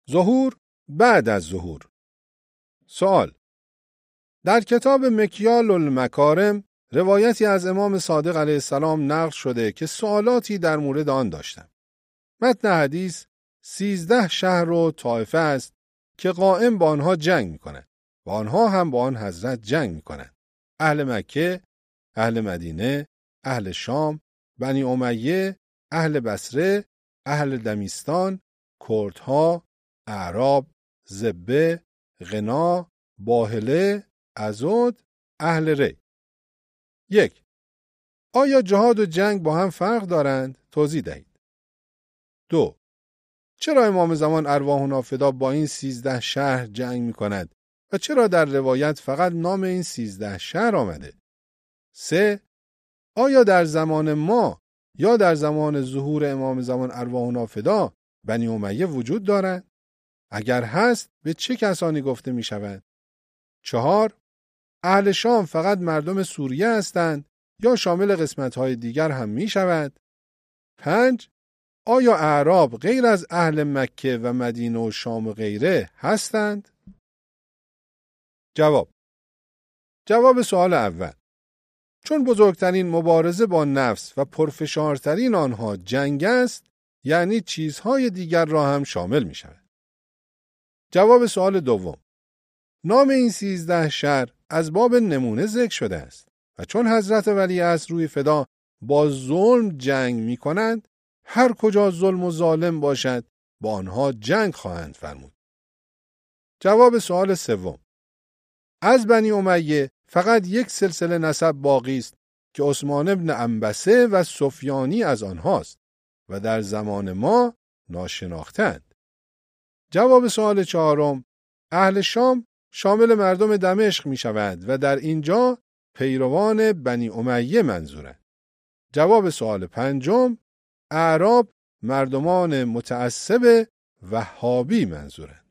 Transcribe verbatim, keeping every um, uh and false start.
ظهور بعد از ظهور. سوال: در کتاب مکیال المکارم روایتی از امام صادق علیه السلام نقل شده که سوالاتی در مورد آن داشتند. متن حدیث سیزده شهر و طایفه است که قائم با آنها جنگ می‌کنند و آنها هم با آن حضرت جنگ می‌کنند. اهل مکه، اهل مدینه، اهل شام، بنی امیه، اهل بصره، اهل دمیستان، کردها، اعراب، زبه، غنا، باهله، ازود، اهل ری. یک. آیا جهاد و جنگ با هم فرق دارند؟ توضیح دهید. دو. چرا امام زمان ارواحنا فدا با این سیزده شهر جنگ می کند و چرا در روایت فقط نام این سیزده شهر آمده؟ سه. آیا در زمان ما یا در زمان ظهور امام زمان ارواحنا فدا بنی امیه وجود دارند؟ اگر هست به چه کسانی گفته می شود؟ چهار. اهل شام فقط مردم سوریه هستند یا شامل قسمت‌های دیگر هم می شود؟ پنج. آیا اعراب غیر از اهل مکه و مدینه و شام و غیره هستند؟ جواب. جواب سوال اول: چون بزرگترین مبارزه با نفس و پرفشارترین آنها جنگ است، یعنی چیزهای دیگر را هم شامل می شود. جواب سوال دوم: نام این سیزده شهر از باب نمونه ذکر شده است و چون حضرت ولیعصر روی فدا با ظلم جنگ می کنند، هر کجا ظلم و ظالم باشد با آنها جنگ خواهند فرمود. جواب سوال سوم: از بنی امیه فقط یک سلسله نسب باقی است که عثمان ابن عنبسه و سفیانی از آنهاست و در زمان ما ناشناختند. جواب سوال چهارم: اهل شام شامل مردم دمشق می شود و در اینجا پیروان بنی امیه منظورند. جواب سوال پنجم: اعراب مردمان متعصب وهابی منظورند.